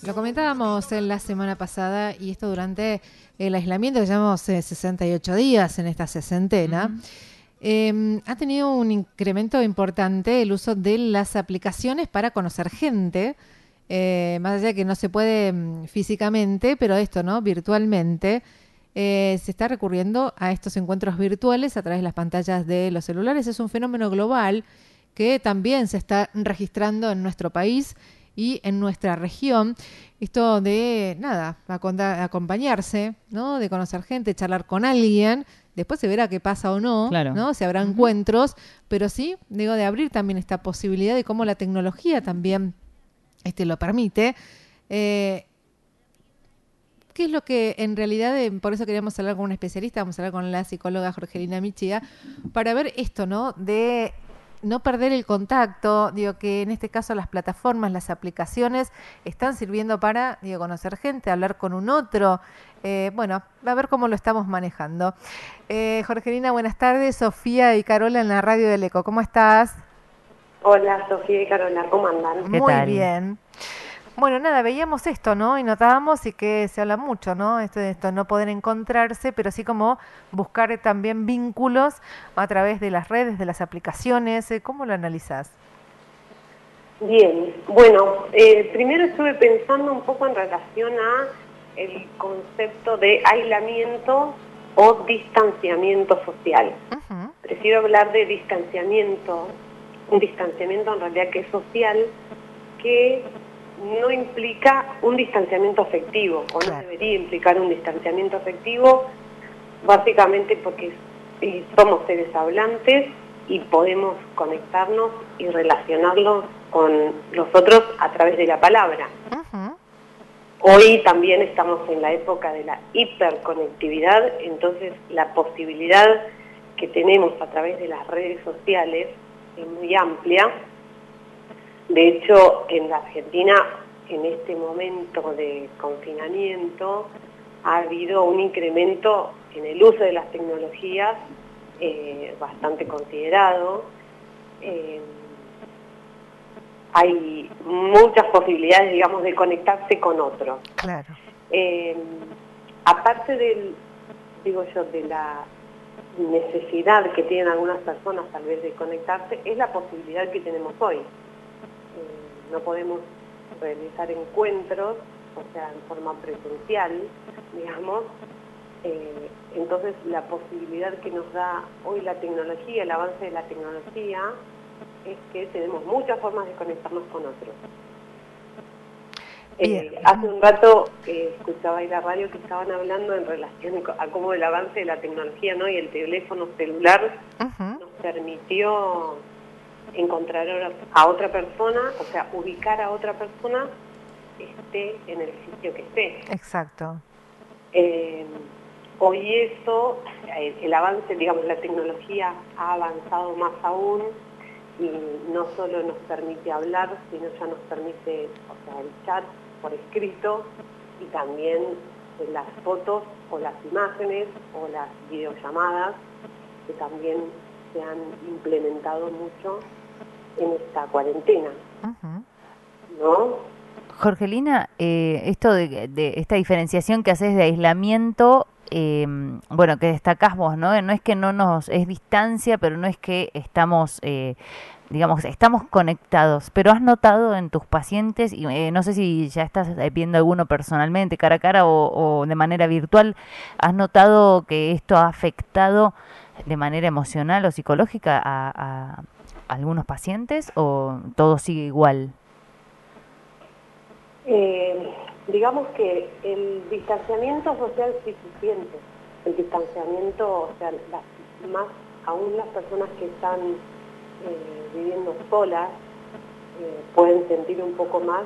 Lo comentábamos en la semana pasada y esto durante el aislamiento que llevamos 68 días en esta sesentena. Ha tenido un incremento importante el uso de las aplicaciones para conocer gente, más allá de que no se puede físicamente, pero esto, ¿no? Virtualmente. Se está recurriendo a estos encuentros virtuales a través de las pantallas de los celulares. Es un fenómeno global que también se está registrando en nuestro país y en nuestra región. Esto de, nada, acompañarse, ¿no? De conocer gente, charlar con alguien. Después se verá qué pasa o no, Claro. ¿no? Si habrá encuentros, pero sí, digo, de abrir también esta posibilidad de cómo la tecnología también lo permite. ¿Qué es lo que en realidad, por eso queríamos hablar con un especialista, vamos a hablar con la psicóloga Jorgelina Michia, para ver esto, ¿no? De no perder el contacto, digo que en este caso las plataformas, las aplicaciones están sirviendo para, digo, conocer gente, hablar con un otro, bueno, a ver cómo lo estamos manejando. Jorgelina, buenas tardes, Sofía y Carola en la radio del Eco, ¿cómo estás? Hola, Sofía y Carola, ¿cómo andan? ¿Qué Muy tal? bien. Bueno, nada, veíamos esto, ¿no? Y notábamos y que se habla mucho, ¿no? Esto de esto, no poder encontrarse, pero sí como buscar también vínculos a través de las redes, de las aplicaciones. ¿Cómo lo analizás? Bien, bueno, primero estuve pensando un poco en relación a el concepto de aislamiento o distanciamiento social. Prefiero hablar de distanciamiento, un distanciamiento en realidad que es social, que no implica un distanciamiento afectivo, o no debería implicar un distanciamiento afectivo, básicamente porque somos seres hablantes y podemos conectarnos y relacionarnos con los otros a través de la palabra. Hoy también estamos en la época de la hiperconectividad, entonces la posibilidad que tenemos a través de las redes sociales es muy amplia. De hecho, en la Argentina, en este momento de confinamiento, ha habido un incremento en el uso de las tecnologías bastante considerado. Hay muchas posibilidades, digamos, de conectarse con otros. Claro. Aparte de la necesidad que tienen algunas personas tal vez de conectarse, es la posibilidad que tenemos hoy. No podemos realizar encuentros, o sea, en forma presencial, digamos. Entonces, la posibilidad que nos da hoy la tecnología, el avance de la tecnología, es que tenemos muchas formas de conectarnos con otros. Hace un rato escuchaba ahí la radio que estaban hablando en relación a cómo el avance de la tecnología, ¿no? Y el teléfono celular nos permitió encontrar a otra persona, o sea, ubicar a otra persona esté en el sitio que esté. Exacto. Hoy eso, el avance, digamos, la tecnología ha avanzado más aún y no solo nos permite hablar, sino ya nos permite, o sea, el chat por escrito y también las fotos o las imágenes o las videollamadas que también se han implementado mucho en esta cuarentena, ¿no? Jorgelina, esto de esta diferenciación que haces de aislamiento, bueno, que destacás vos, ¿no? No es que no nos es distancia, pero no es que estamos, digamos, estamos conectados. Pero has notado en tus pacientes, y no sé si ya estás viendo alguno personalmente, cara a cara o de manera virtual, ¿has notado que esto ha afectado de manera emocional o psicológica a algunos pacientes o todo sigue igual? Digamos que el distanciamiento social sí se siente. El distanciamiento, o sea, más aún las personas que están viviendo solas pueden sentir un poco más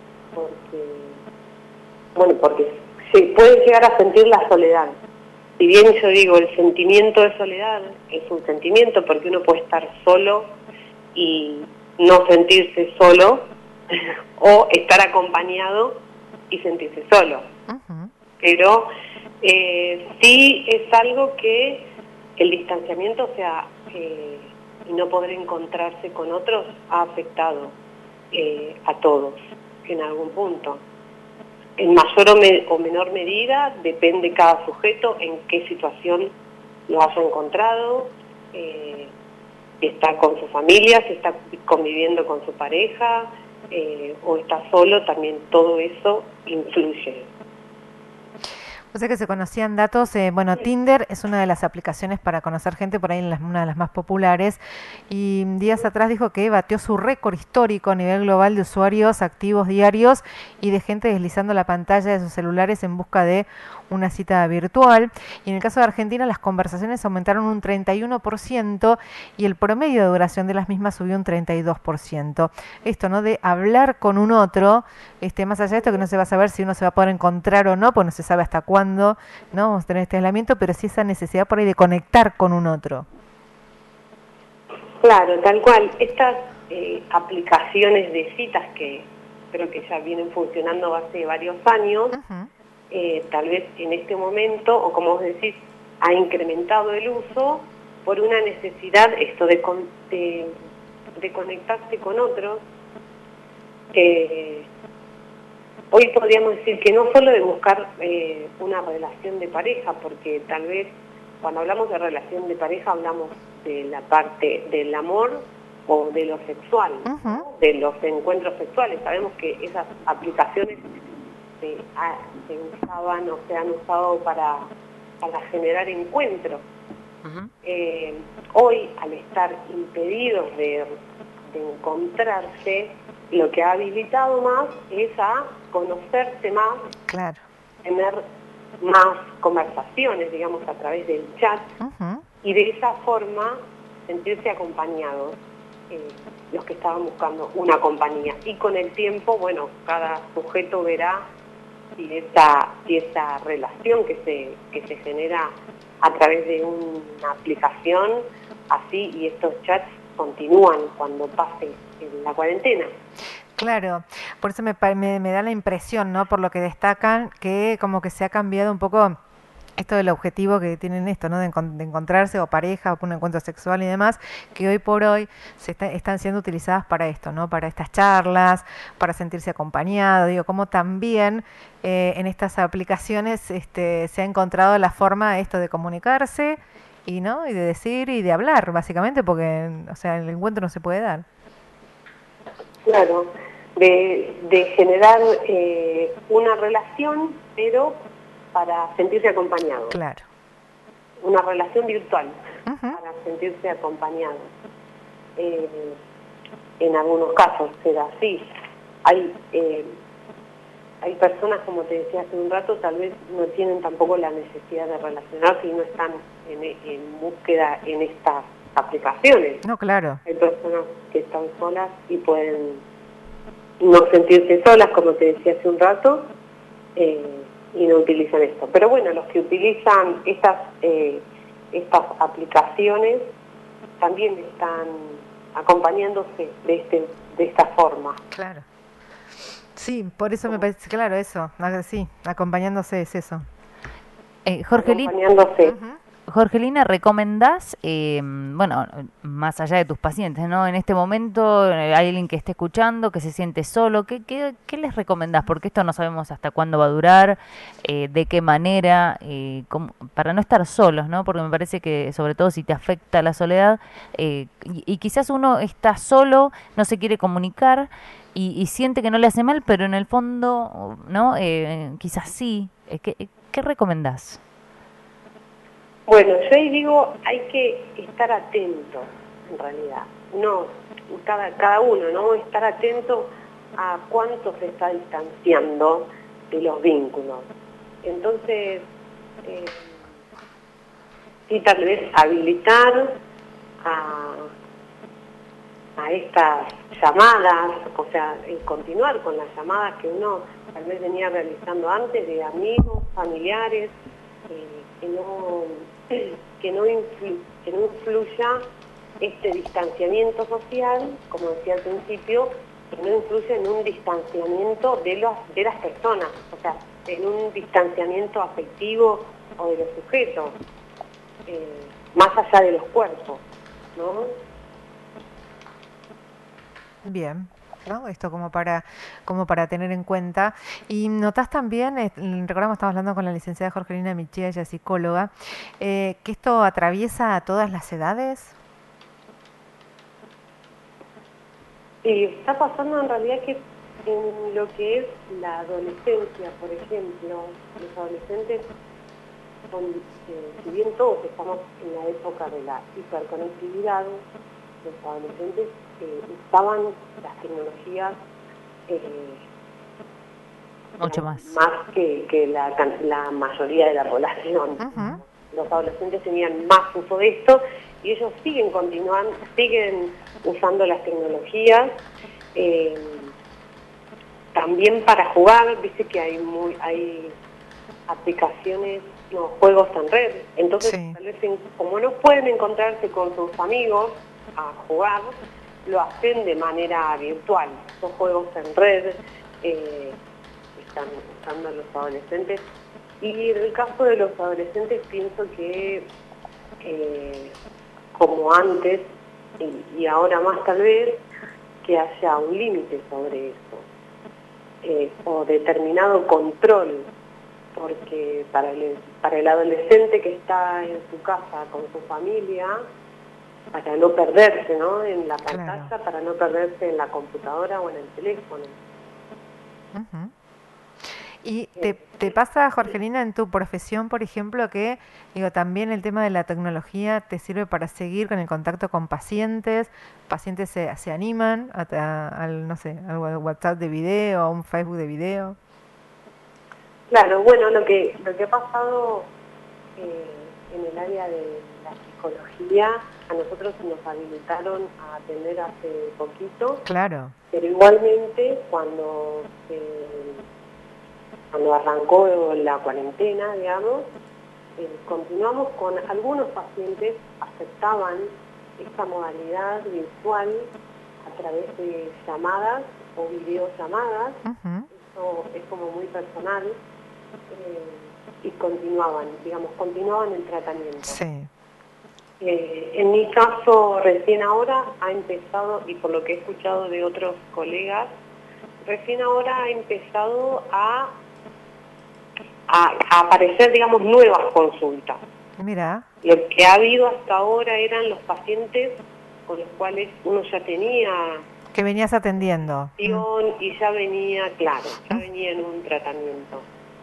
porque se pueden llegar a sentir la soledad. Si bien yo digo, el sentimiento de soledad es un sentimiento porque uno puede estar solo y no sentirse solo, o estar acompañado y sentirse solo. Pero sí es algo que el distanciamiento, o sea, y no poder encontrarse con otros ha afectado a todos en algún punto. en mayor o menor medida, depende cada sujeto en qué situación lo haya encontrado, si está con su familia, si está conviviendo con su pareja, o está solo, también todo eso influye. O sea que se conocían datos, bueno, Tinder es una de las aplicaciones para conocer gente, por ahí una de las más populares, y días atrás dijo que batió su récord histórico a nivel global de usuarios activos diarios y de gente deslizando la pantalla de sus celulares en busca de una cita virtual. Y en el caso de Argentina las conversaciones aumentaron un 31% y el promedio de duración de las mismas subió un 32%. Esto, ¿no? De hablar con un otro, más allá de esto que no se va a saber si uno se va a poder encontrar o no, pues no se sabe hasta cuándo, ¿no? Vamos a tener este aislamiento, pero sí esa necesidad por ahí de conectar con un otro. Claro, tal cual. Estas aplicaciones de citas que creo que ya vienen funcionando hace varios años, tal vez en este momento, o como vos decís, ha incrementado el uso por una necesidad esto de conectarse con otros. Hoy podríamos decir que no solo de buscar una relación de pareja, porque tal vez cuando hablamos de relación de pareja hablamos de la parte del amor o de lo sexual, ¿no? De los encuentros sexuales. Sabemos que esas aplicaciones se usaban o se han usado para generar encuentros. Hoy, al estar impedidos de encontrarse, lo que ha habilitado más es a conocerse más, claro, tener más conversaciones, digamos, a través del chat, y de esa forma sentirse acompañados, los que estaban buscando una compañía. Y con el tiempo, bueno, cada sujeto verá si esa relación que se genera a través de una aplicación, así, y estos chats continúan cuando pase la cuarentena. Claro, por eso me da la impresión, ¿no? Por lo que destacan, que como que se ha cambiado un poco esto del objetivo que tienen esto, ¿no? De encontrarse o pareja o un encuentro sexual y demás, que hoy por hoy están siendo utilizadas para esto, ¿no? Para estas charlas, para sentirse acompañado, digo, como también en estas aplicaciones se ha encontrado la forma esto de comunicarse y de decir y de hablar, básicamente, porque, o sea, el encuentro no se puede dar. Claro, de generar una relación, pero para sentirse acompañado. Claro. Una relación virtual, para sentirse acompañado. En algunos casos será así. Hay personas, como te decía hace un rato, tal vez no tienen tampoco la necesidad de relacionarse y no están en búsqueda en estas aplicaciones. No, claro. Hay personas que están solas y pueden no sentirse solas, como te decía hace un rato, y no utilizan esto. Pero bueno, los que utilizan estas aplicaciones también están acompañándose de esta forma. Claro. Sí, por eso me parece claro eso. Sí, acompañándose es eso. Acompañándose. Jorgelina, ¿recomendás, bueno, más allá de tus pacientes, ¿no? En este momento hay alguien que esté escuchando, que se siente solo, ¿qué les recomendás? Porque esto no sabemos hasta cuándo va a durar, de qué manera, para no estar solos, ¿no? Porque me parece que, sobre todo si te afecta la soledad, y quizás uno está solo, no se quiere comunicar y siente que no le hace mal, pero en el fondo, ¿no? Quizás sí. ¿Qué recomendás? Bueno, yo ahí digo, hay que estar atento, en realidad. No, cada uno, ¿no? Estar atento a cuánto se está distanciando de los vínculos. Entonces, sí, tal vez habilitar a estas llamadas, o sea, continuar con las llamadas que uno tal vez venía realizando antes de amigos, familiares, que no influya este distanciamiento social, como decía al principio, que no influya en un distanciamiento de las personas, o sea, en un distanciamiento afectivo o de los sujetos, más allá de los cuerpos, ¿no? Bien. ¿no? Esto como para tener en cuenta. Y notás también, recordamos, estamos hablando con la licenciada Jorgelina Michía, ella es psicóloga, que esto atraviesa a todas las edades. Sí, está pasando en realidad que en lo que es la adolescencia, por ejemplo, los adolescentes si bien todos estamos en la época de la hiperconectividad, los adolescentes usaban las tecnologías mucho más que la mayoría de la población. Uh-huh. Los adolescentes tenían más uso de esto y ellos siguen usando las tecnologías también para jugar. Viste que hay aplicaciones, juegos en red, entonces sí. tal vez como no pueden encontrarse con sus amigos a jugar, lo hacen de manera virtual. Esos juegos en red están usando los adolescentes, y en el caso de los adolescentes pienso que como antes y ahora más tal vez, que haya un límite sobre eso, o determinado control, porque para el adolescente que está en su casa con su familia, para no perderse, ¿no?, en la pantalla, claro, para no perderse en la computadora o en el teléfono. Uh-huh. ¿Y te pasa, Jorgelina, en tu profesión, por ejemplo, que también el tema de la tecnología te sirve para seguir con el contacto con pacientes? ¿Pacientes se animan al, no sé, al WhatsApp de video, a un Facebook de video? Claro, bueno, lo que ha pasado en el área de la psicología, a nosotros nos habilitaron a atender hace poquito. Claro. Pero igualmente cuando arrancó la cuarentena, digamos, continuamos con algunos pacientes, aceptaban esta modalidad virtual a través de llamadas o videollamadas. Uh-huh. Eso es como muy personal, y continuaban el tratamiento. Sí. En mi caso, recién ahora ha empezado, y por lo que he escuchado de otros colegas, recién ahora ha empezado a aparecer, digamos, nuevas consultas. Mira. Lo que ha habido hasta ahora eran los pacientes con los cuales uno ya tenía... Que venías atendiendo. Y ya venía, claro, ya venía en un tratamiento.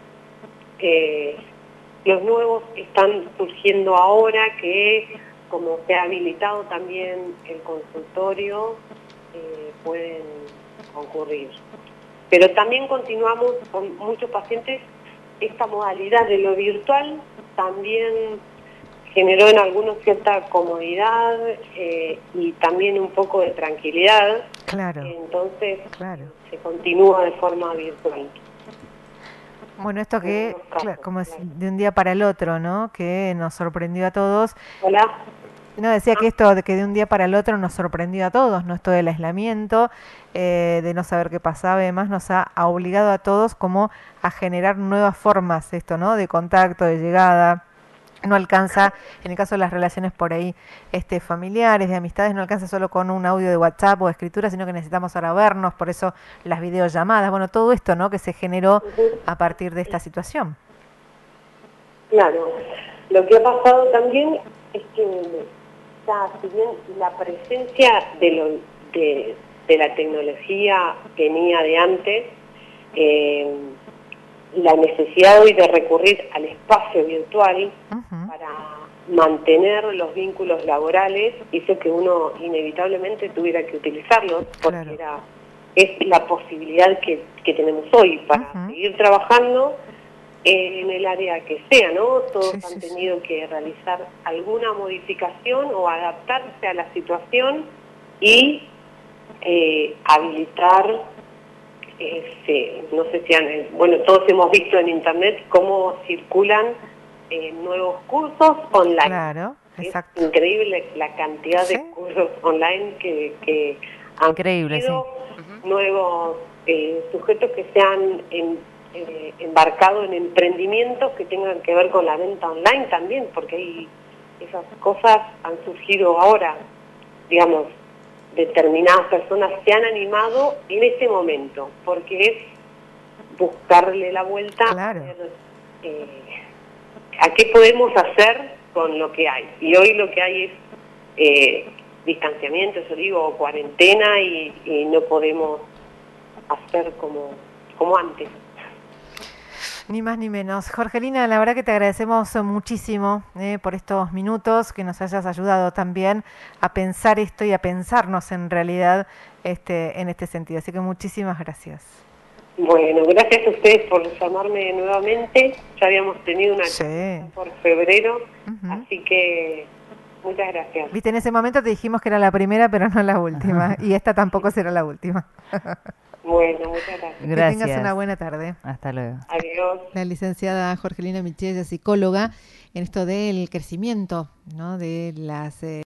Los nuevos están surgiendo ahora, que como se ha habilitado también el consultorio, pueden concurrir. Pero también continuamos con muchos pacientes. Esta modalidad de lo virtual también generó en algunos cierta comodidad y también un poco de tranquilidad. Claro. Entonces, claro, se continúa de forma virtual. Bueno, esto que, claro, como es de un día para el otro, ¿no?, que nos sorprendió a todos. Hola. No, decía que esto de que de un día para el otro nos sorprendió a todos, ¿no?, esto del aislamiento, de no saber qué pasaba y demás, nos ha obligado a todos como a generar nuevas formas, esto, ¿no?, de contacto, de llegada. No alcanza, en el caso de las relaciones por ahí familiares, de amistades, no alcanza solo con un audio de WhatsApp o de escritura, sino que necesitamos ahora vernos, por eso las videollamadas, bueno, todo esto, ¿no?, que se generó a partir de esta situación. Claro, lo que ha pasado también es que ya, si bien la presencia de la tecnología venía de antes, la necesidad hoy de recurrir al espacio virtual uh-huh. para mantener los vínculos laborales hizo que uno inevitablemente tuviera que utilizarlos, porque claro. Es la posibilidad que tenemos hoy para uh-huh. seguir trabajando en el área que sea, ¿no? Todos han tenido que realizar alguna modificación o adaptarse a la situación y habilitar, no sé si todos hemos visto en internet cómo circulan nuevos cursos online. Claro, exacto. Es increíble la cantidad de cursos online que han sido nuevos sujetos que se han embarcado en emprendimientos que tengan que ver con la venta online también, porque esas cosas han surgido ahora, digamos, determinadas personas se han animado en este momento, porque es buscarle la vuelta Claro. a ver, a qué podemos hacer con lo que hay. Y hoy lo que hay es distanciamiento, yo digo, cuarentena, y no podemos hacer como antes. Ni más ni menos. Jorgelina, la verdad que te agradecemos muchísimo por estos minutos, que nos hayas ayudado también a pensar esto y a pensarnos en realidad en este sentido. Así que muchísimas gracias. Bueno, gracias a ustedes por llamarme nuevamente. Ya habíamos tenido una Sí. por febrero, Ujú. así que muchas gracias. Viste, en ese momento te dijimos que era la primera, pero no la última. Y esta tampoco será la última. Bueno, muchas gracias. Que tengas una buena tarde. Hasta luego. Adiós. La licenciada Jorgelina Michella, psicóloga, en esto del crecimiento, ¿no? De las